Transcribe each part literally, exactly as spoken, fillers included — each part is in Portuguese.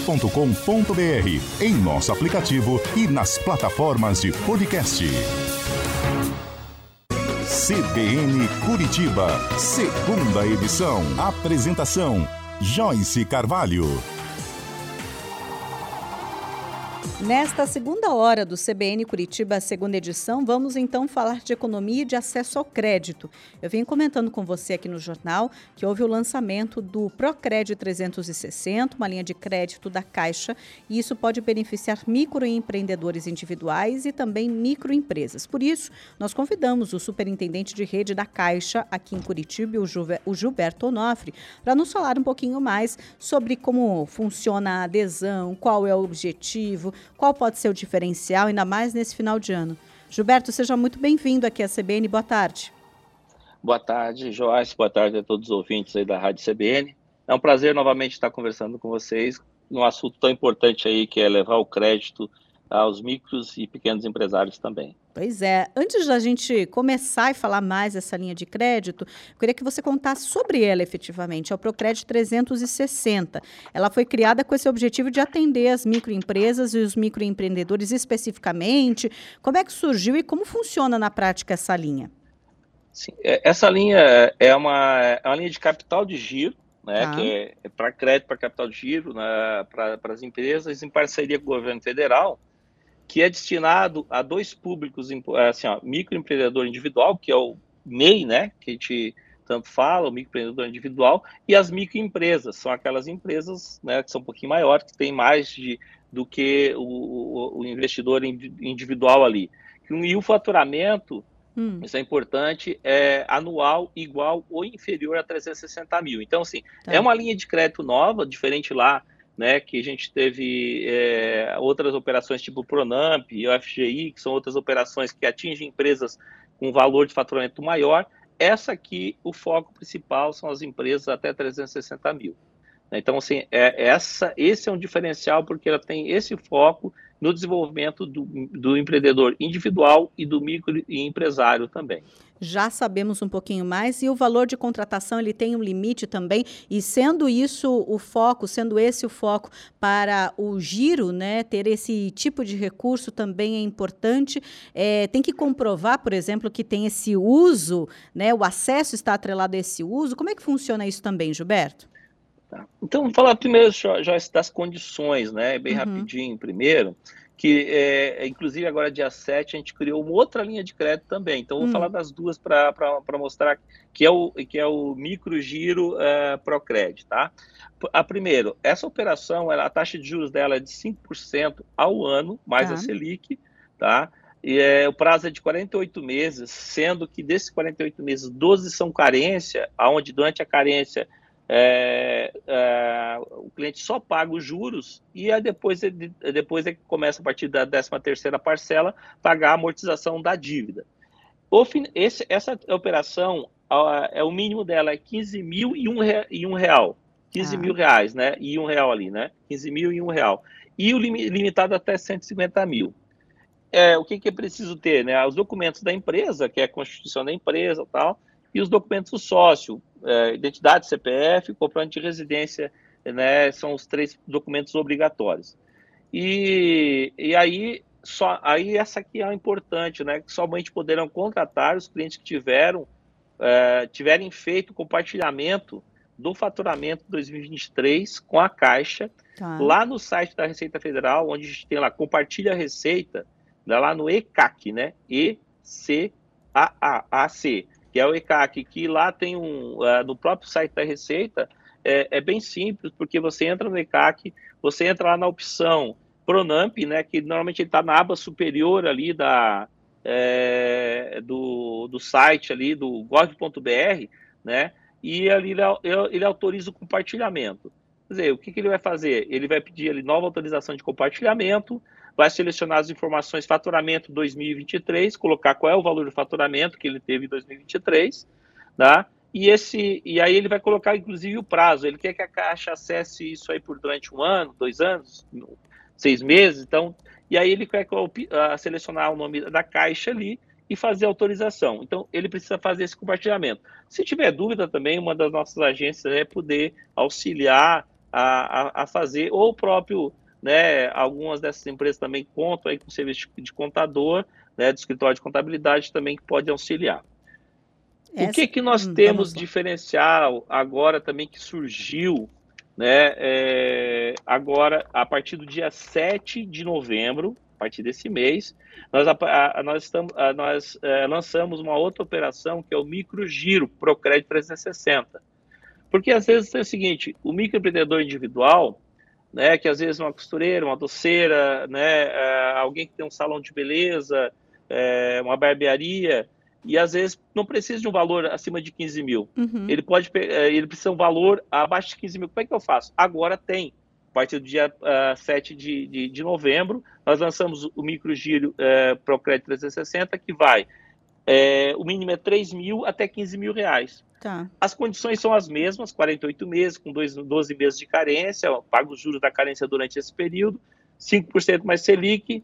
ponto com ponto b r, em nosso aplicativo e nas plataformas de podcast. C B N Curitiba, segunda edição. Apresentação: Joyce Carvalho. Nesta segunda hora do C B N Curitiba, segunda edição, vamos então falar de economia e de acesso ao crédito. Eu venho comentando com você aqui no jornal que houve o lançamento do Procred trezentos e sessenta, uma linha de crédito da Caixa, e isso pode beneficiar microempreendedores individuais e também microempresas. Por isso, nós convidamos o superintendente de rede da Caixa aqui em Curitiba, o Gilberto Onofre, para nos falar um pouquinho mais sobre como funciona a adesão, qual é o objetivo, qual pode ser o diferencial, ainda mais nesse final de ano. Gilberto, seja muito bem-vindo aqui à C B N. Boa tarde. Boa tarde, Joyce. Boa tarde a todos os ouvintes aí da Rádio C B N. É um prazer novamente estar conversando com vocês num assunto tão importante aí, que é levar o crédito aos micros e pequenos empresários também. Pois é. Antes da gente começar e falar mais dessa linha de crédito, eu queria que você contasse sobre ela efetivamente. É o Procred trezentos e sessenta. Ela foi criada com esse objetivo de atender as microempresas e os microempreendedores especificamente. Como é que surgiu e como funciona na prática essa linha? Sim, essa linha é uma, é uma linha de capital de giro, né, Tá. que é, é para crédito, para capital de giro, né, para as empresas, em parceria com o governo federal, que é destinado a dois públicos, assim, ó, microempreendedor individual, que é o M E I, né, que a gente tanto fala, o microempreendedor individual, e as microempresas, são aquelas empresas, né, que são um pouquinho maiores, que têm mais de, do que o, o, o investidor individual ali. E o faturamento, hum. isso é importante, é anual igual ou inferior a trezentos e sessenta mil. Então, assim, tá. É uma linha de crédito nova, diferente lá, né, que a gente teve é, outras operações tipo Pronamp e o F G I, que são outras operações que atingem empresas com valor de faturamento maior. Essa aqui, o foco principal são as empresas até trezentos e sessenta mil. Então, assim, é, essa, esse é um diferencial porque ela tem esse foco no desenvolvimento do, do empreendedor individual e do microempresário também. Já sabemos um pouquinho mais, e o valor de contratação ele tem um limite também, e sendo isso o foco, sendo esse o foco para o giro, né, ter esse tipo de recurso também é importante. É, tem que comprovar, por exemplo, que tem esse uso, né, o acesso está atrelado a esse uso. Como é que funciona isso também, Gilberto? Tá. Então, vamos falar primeiro, Joyce, das condições, né, bem uhum. rapidinho primeiro, que é, inclusive agora dia sete a gente criou uma outra linha de crédito também, então vou hum. falar das duas para mostrar que é o, que é o microgiro uh, Procred, tá? A primeiro, essa operação, ela, a taxa de juros dela é de cinco por cento ao ano, mais tá. a Selic, tá? E é, o prazo é de quarenta e oito meses, sendo que desses quarenta e oito meses, doze são carência, onde durante a carência É, é, o cliente só paga os juros e aí depois, depois é que começa a partir da décima terceira parcela pagar a amortização da dívida. O, esse, essa operação, é, o mínimo dela é quinze mil e um, e um real. quinze ah. mil reais, né? E um real ali, né? quinze mil e um real. E o limitado até cento e cinquenta mil. É, o que, que é preciso ter, né? Os documentos da empresa, que é a constituição da empresa e tal, e os documentos do sócio, é, identidade, C P F, comprovante de residência, né, são os três documentos obrigatórios. E, e aí, só, aí essa aqui é importante, né, que somente poderão contratar os clientes que tiveram, é, tiverem feito compartilhamento do faturamento dois mil e vinte e três com a Caixa, tá. lá no site da Receita Federal, onde a gente tem lá, compartilha a receita, lá no E C A C, né, E C A C, que é o E C A C, que lá tem um, uh, no próprio site da Receita, é, é bem simples, porque você entra no E C A C, você entra lá na opção Pronamp, né, que normalmente ele está na aba superior ali da, é, do, do site ali, do gov ponto br, né, e ali ele, ele autoriza o compartilhamento. Quer dizer, o que, que ele vai fazer? Ele vai pedir ali nova autorização de compartilhamento, vai selecionar as informações faturamento dois mil e vinte e três, colocar qual é o valor do faturamento que ele teve em dois mil e vinte e três, tá? E, esse, e aí ele vai colocar, inclusive, o prazo. Ele quer que a Caixa acesse isso aí por durante um ano, dois anos, seis meses, então, e aí ele quer uh, selecionar o nome da Caixa ali e fazer a autorização. Então, ele precisa fazer esse compartilhamento. Se tiver dúvida também, uma das nossas agências é poder auxiliar a, a, a fazer, ou o próprio, né, algumas dessas empresas também contam aí com serviço de contador, né, do escritório de contabilidade também que pode auxiliar. Essa, o que que nós hum, temos diferencial agora também que surgiu, né, é, agora a partir do dia sete de novembro, a partir desse mês, nós, a, a, nós, estamos, a, nós é, lançamos uma outra operação que é o Microgiro Procred trezentos e sessenta. Porque às vezes é o seguinte, o microempreendedor individual, né, que às vezes uma costureira, uma doceira, né, é, alguém que tem um salão de beleza, é, uma barbearia, e às vezes não precisa de um valor acima de quinze mil. Uhum. Ele pode, ele precisa de um valor abaixo de quinze mil. Como é que eu faço? Agora tem. A partir do dia uh, sete de, de, de novembro, nós lançamos o Microgiro uh, Procred trezentos e sessenta, que vai, é, o mínimo é três mil até quinze mil reais. Tá. As condições são as mesmas, quarenta e oito meses, com doze meses de carência, paga os juros da carência durante esse período, cinco por cento mais Selic.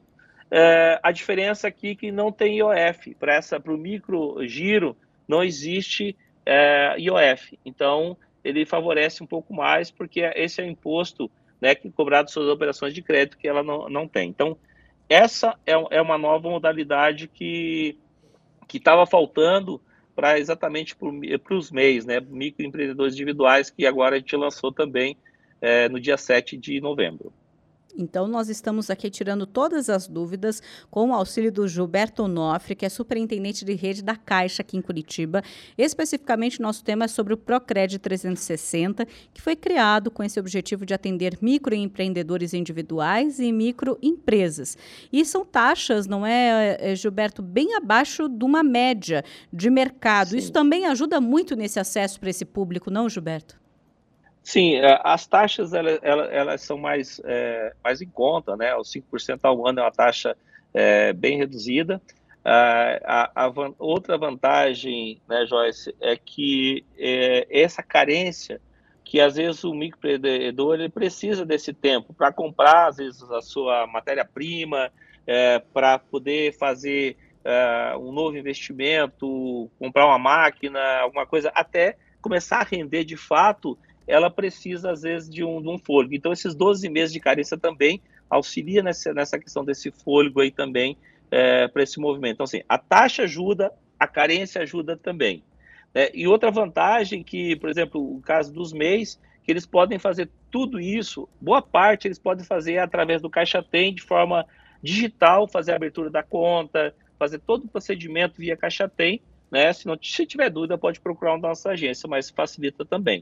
Uh, a diferença aqui é que não tem I O F. Para o microgiro, não existe uh, I O F. Então, ele favorece um pouco mais, porque esse é o imposto, né, que é cobrado sobre as operações de crédito que ela não, não tem. Então, essa é, é uma nova modalidade que estava faltando para exatamente para os M E Is, né, microempreendedores individuais, que agora a gente lançou também uh, no dia sete de novembro. Então, nós estamos aqui tirando todas as dúvidas com o auxílio do Gilberto Onofre, que é superintendente de rede da Caixa aqui em Curitiba. Especificamente, nosso tema é sobre o Procred trezentos e sessenta, que foi criado com esse objetivo de atender microempreendedores individuais e microempresas. E são taxas, não é, Gilberto, bem abaixo de uma média de mercado. Sim. Isso também ajuda muito nesse acesso para esse público, não, Gilberto? Sim, as taxas elas, elas são mais, é, mais em conta, né? Os cinco por cento ao ano é uma taxa é, bem reduzida. A, a, a van, outra vantagem, né, Joyce, é que é, essa carência, que às vezes o microempreendedor ele precisa desse tempo para comprar, às vezes, a sua matéria-prima, é, para poder fazer é, um novo investimento, comprar uma máquina, alguma coisa, até começar a render de fato, ela precisa, às vezes, de um, de um fôlego. Então, esses doze meses de carência também auxilia nessa, nessa questão desse fôlego aí também é, para esse movimento. Então, assim, a taxa ajuda, a carência ajuda também. É, e outra vantagem que, por exemplo, o caso dos M E Is, que eles podem fazer tudo isso, boa parte eles podem fazer através do Caixa Tem, de forma digital, fazer a abertura da conta, fazer todo o procedimento via Caixa Tem, né? Se, não, se tiver dúvida, pode procurar uma da nossa agência, mas facilita também.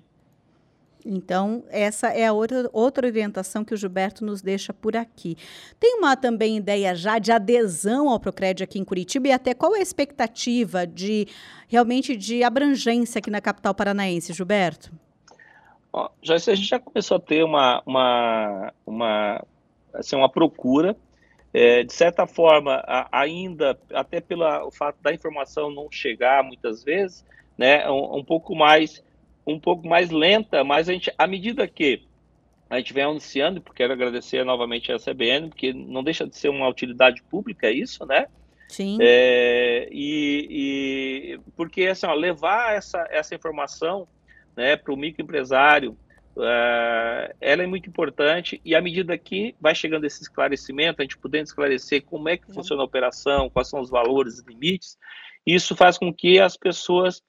Então, essa é a outra, outra orientação que o Gilberto nos deixa por aqui. Tem uma também ideia já de adesão ao Procred aqui em Curitiba e até qual é a expectativa de realmente de abrangência aqui na capital paranaense, Gilberto? Ó, já, a gente já começou a ter uma, uma, uma, assim, uma procura, é, de certa forma, a, ainda, até pelo fato da informação não chegar muitas vezes, né, um, um pouco mais... um pouco mais lenta, mas a gente, à medida que a gente vem anunciando, porque quero agradecer novamente a C B N, porque não deixa de ser uma utilidade pública isso, né? Sim. É, e, e porque assim, ó, levar essa, essa informação, né, para o microempresário, uh, ela é muito importante, e à medida que vai chegando esse esclarecimento, a gente podendo esclarecer como é que funciona a operação, quais são os valores e limites, isso faz com que as pessoas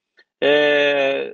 é,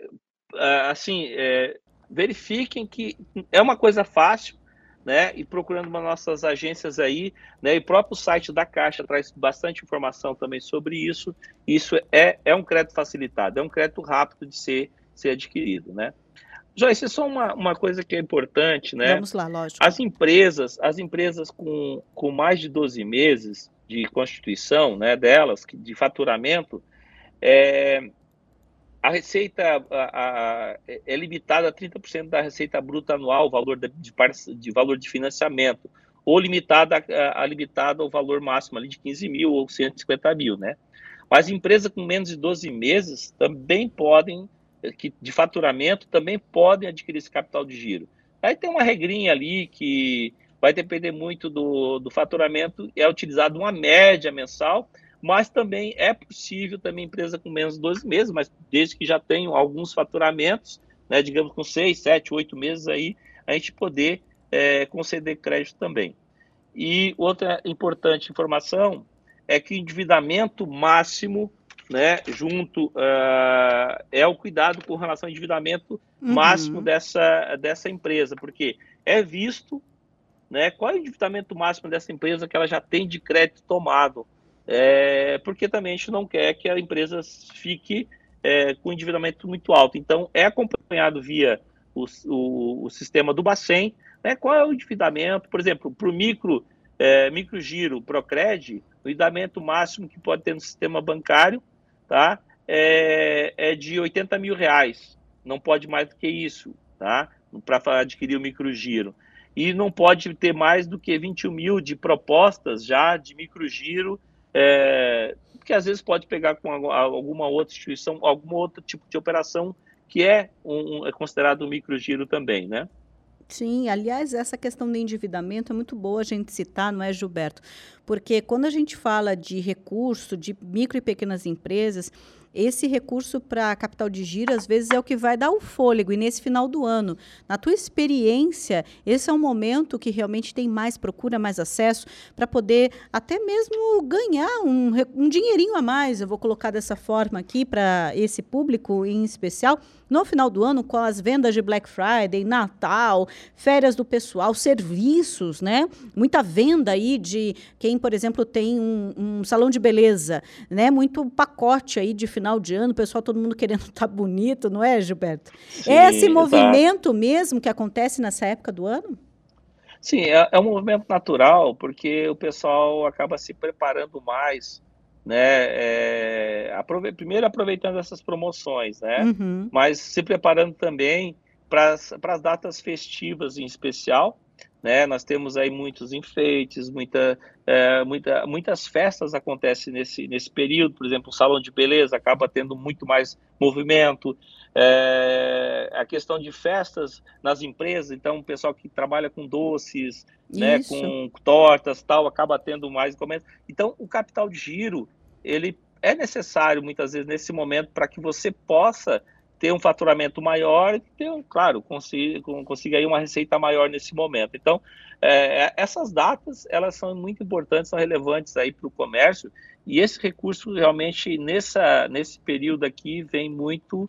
assim, é, verifiquem que é uma coisa fácil, né, e procurando uma nossas agências aí, né, e o próprio site da Caixa traz bastante informação também sobre isso, isso é, é um crédito facilitado, é um crédito rápido de ser, ser adquirido, né. Joyce, só uma, uma coisa que é importante, né. Vamos lá, lógico. As empresas, as empresas com, com mais de doze meses de constituição, né, delas, de faturamento, é... a receita a, a, é limitada a trinta por cento da receita bruta anual, valor de, de, de valor de financiamento, ou limitada a, a limitada ao valor máximo ali de quinze mil ou cento e cinquenta mil, né? Mas empresas com menos de doze meses também podem, que, de faturamento, também podem adquirir esse capital de giro. Aí tem uma regrinha ali que vai depender muito do, do faturamento, é utilizado uma média mensal, mas também é possível também empresa com menos de doze meses, mas desde que já tenham alguns faturamentos, né, digamos com seis, sete, oito meses aí, a gente poder é, conceder crédito também. E outra importante informação é que o endividamento máximo, né, junto, uh, é o cuidado com relação ao endividamento uhum. máximo dessa, dessa empresa, porque é visto, né, qual é o endividamento máximo dessa empresa que ela já tem de crédito tomado, é, porque também a gente não quer que a empresa fique é, com endividamento muito alto. Então, é acompanhado via o, o, o sistema do Bacen, né, qual é o endividamento, por exemplo, para o micro, é, microgiro Procred, o endividamento máximo que pode ter no sistema bancário, tá, é, é de oitenta mil reais, não pode mais do que isso, tá, para adquirir o microgiro. E não pode ter mais do que vinte e um mil de propostas já de microgiro, é, que às vezes pode pegar com alguma outra instituição, algum outro tipo de operação que é, um, é considerado um microgiro também, né? Sim, aliás, essa questão do endividamento é muito boa a gente citar, não é, Gilberto? Porque quando a gente fala de recurso, de micro e pequenas empresas, esse recurso para capital de giro, às vezes, é o que vai dar o fôlego, e nesse final do ano. Na tua experiência, esse é um momento que realmente tem mais procura, mais acesso, para poder até mesmo ganhar um, um dinheirinho a mais, eu vou colocar dessa forma aqui, para esse público em especial, no final do ano, com as vendas de Black Friday, Natal, férias do pessoal, serviços, né? Muita venda aí de quem, por exemplo, tem um, um salão de beleza, né? Muito pacote aí de final de ano, o pessoal, todo mundo querendo estar bonito, não é, Gilberto? Sim, é esse movimento exato. Mesmo que acontece nessa época do ano? Sim, é, é um movimento natural, porque o pessoal acaba se preparando mais, né, é, aprove primeiro aproveitando essas promoções, né, uhum. mas se preparando também para as datas festivas em especial, né, nós temos aí muitos enfeites, muita, é, muita, muitas festas acontecem nesse, nesse período, por exemplo, o salão de beleza acaba tendo muito mais movimento, é, a questão de festas nas empresas, então o pessoal que trabalha com doces, né, com tortas, tal, acaba tendo mais encomendas. Então, o capital de giro, ele é necessário muitas vezes nesse momento para que você possa ter um faturamento maior e ter, claro, consiga, consiga aí uma receita maior nesse momento. Então, é, essas datas, elas são muito importantes, são relevantes aí para o comércio, e esse recurso realmente, nessa, nesse período aqui, vem muito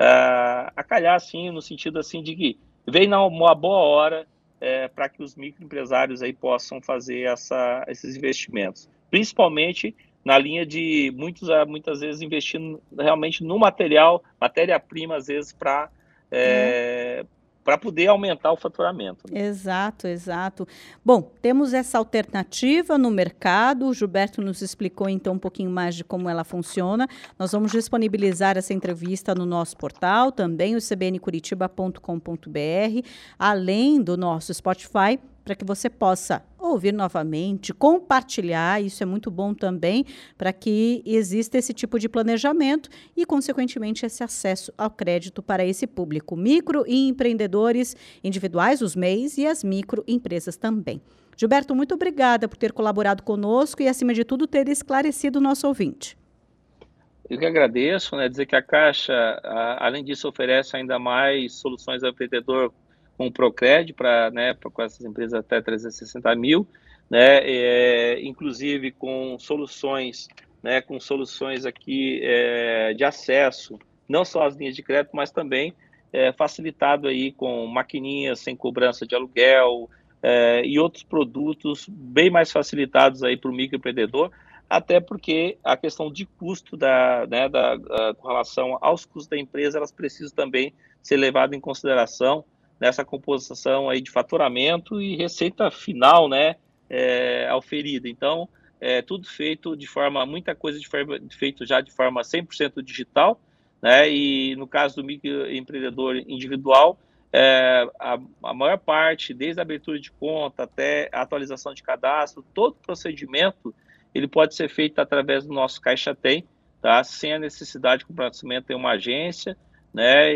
uh, a calhar, assim, no sentido assim de que vem numa boa hora é, para que os microempresários aí possam fazer essa, esses investimentos, principalmente na linha de muitos, muitas vezes investindo realmente no material, matéria-prima, às vezes, para é, é. para poder aumentar o faturamento. Né? Exato, exato. Bom, temos essa alternativa no mercado, o Gilberto nos explicou então um pouquinho mais de como ela funciona. Nós vamos disponibilizar essa entrevista no nosso portal, também o c b n curitiba ponto com ponto b r, além do nosso Spotify, para que você possa ouvir novamente, compartilhar, isso é muito bom também, para que exista esse tipo de planejamento e, consequentemente, esse acesso ao crédito para esse público. Micro e empreendedores individuais, os M E Is, e as microempresas também. Gilberto, muito obrigada por ter colaborado conosco e, acima de tudo, ter esclarecido o nosso ouvinte. Eu que agradeço, né, dizer que a Caixa, a, além disso, oferece ainda mais soluções ao empreendedor com o Procred, para, né, com essas empresas até trezentos e sessenta mil, né, é, inclusive com soluções, né, com soluções aqui é, de acesso, não só às linhas de crédito, mas também é, facilitado aí com maquininhas sem cobrança de aluguel é, e outros produtos bem mais facilitados aí para o microempreendedor, até porque a questão de custo da, né, da, a, com relação aos custos da empresa, elas precisam também ser levadas em consideração nessa composição aí de faturamento e receita final, né, é, auferida. Então, é tudo feito de forma, muita coisa de forma, feito já de forma cem por cento digital, né, e no caso do microempreendedor individual, é, a, a maior parte, desde a abertura de conta até a atualização de cadastro, todo o procedimento, ele pode ser feito através do nosso Caixa Tem, tá, sem a necessidade de comprometimento em uma agência, né,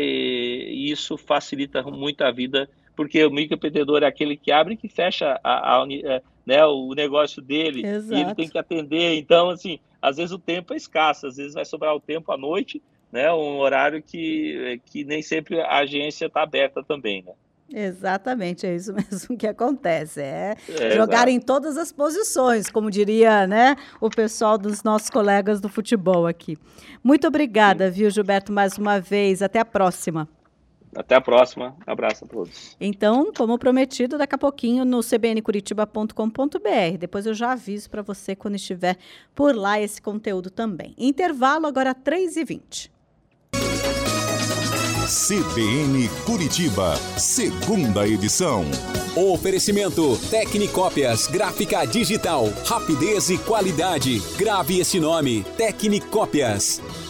e isso facilita muito a vida, porque o microempreendedor é aquele que abre e que fecha a, a, a, né, o negócio dele. Exato. E ele tem que atender, então, assim, às vezes o tempo é escasso, às vezes vai sobrar o tempo à noite, né, um horário que, que nem sempre a agência está aberta também, né. Exatamente, é isso mesmo que acontece. É, É, jogar exato. em todas as posições, como diria, né, o pessoal dos nossos colegas do futebol aqui. Muito obrigada, viu, Gilberto, mais uma vez. Até a próxima. Até a próxima. Abraço a todos. Então, como prometido, daqui a pouquinho no c b n curitiba ponto com ponto b r. Depois eu já aviso para você quando estiver por lá esse conteúdo também. Intervalo agora três e vinte. C B N Curitiba, segunda edição. Oferecimento Tecnicópias, gráfica digital, rapidez e qualidade. Grave esse nome, Tecnicópias.